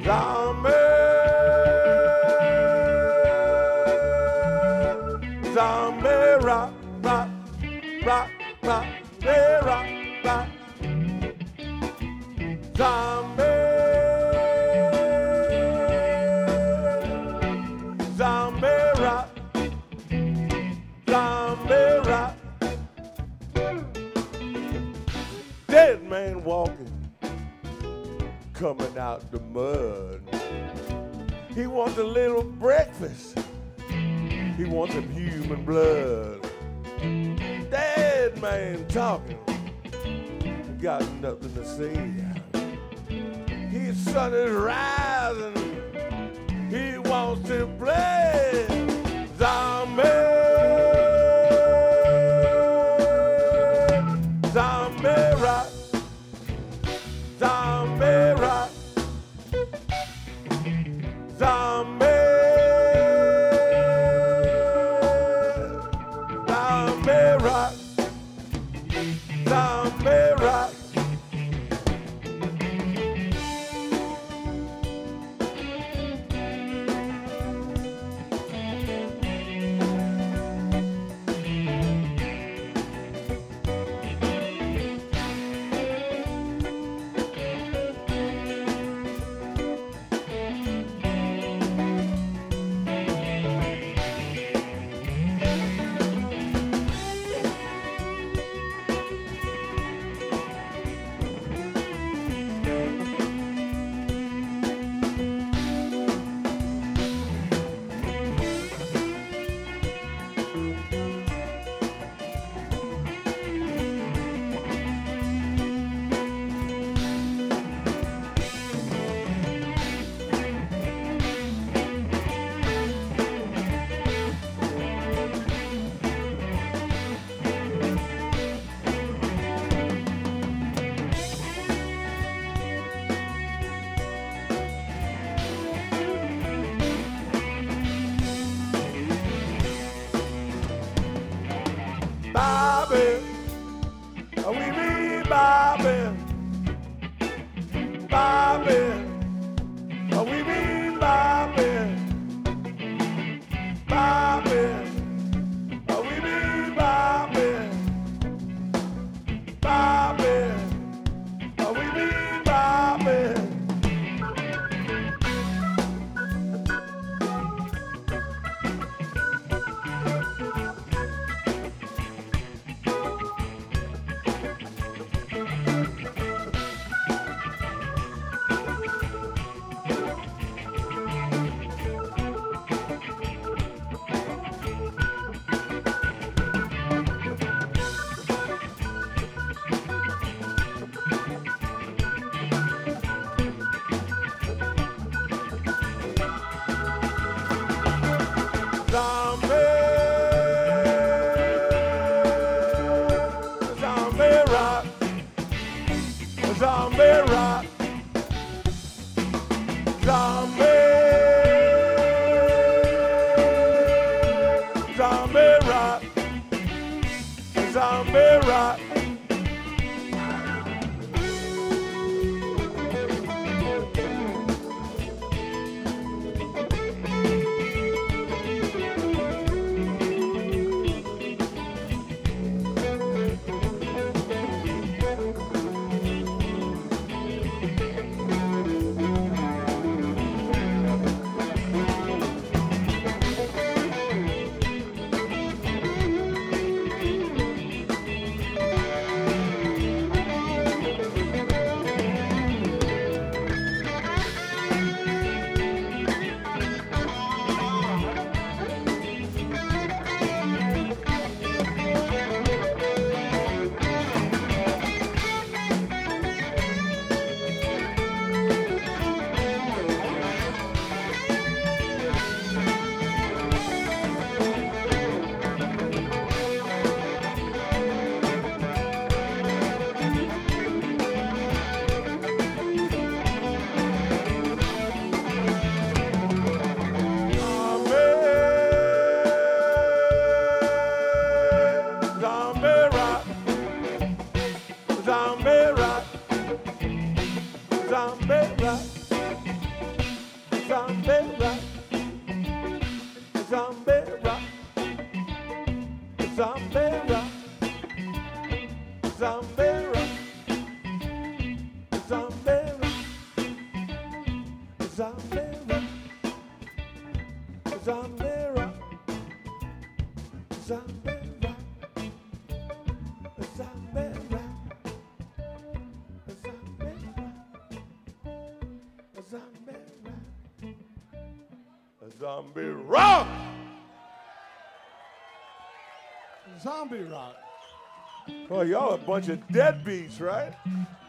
Zombie, zombie rock, rock, rock, rock, they rock, rock. Zombie, zombie rock, zombie rock. Dead man walking, coming out the mud. He wants a little breakfast. He wants some human blood. Dead man talking, got nothing to say. His sun is rising. He wants to play. Zombie, zombie rock, zombie rock, zombie, zombie rock, zombie rock. Bobby, we need Bobby, Bobby, we need Bobby, Bobby, we need Bobby, Bobby, we need Bobby. Zombie, zombie rock, zombie rock, zombie, zombie rock, zombie rock. zombie rock. Zombie rock. Zombie rock. Zombie rock. Zombie rock. Zombie rock. Zombie rock. Zombie rock. Zombie rock. Oh, y'all a bunch of deadbeats, right?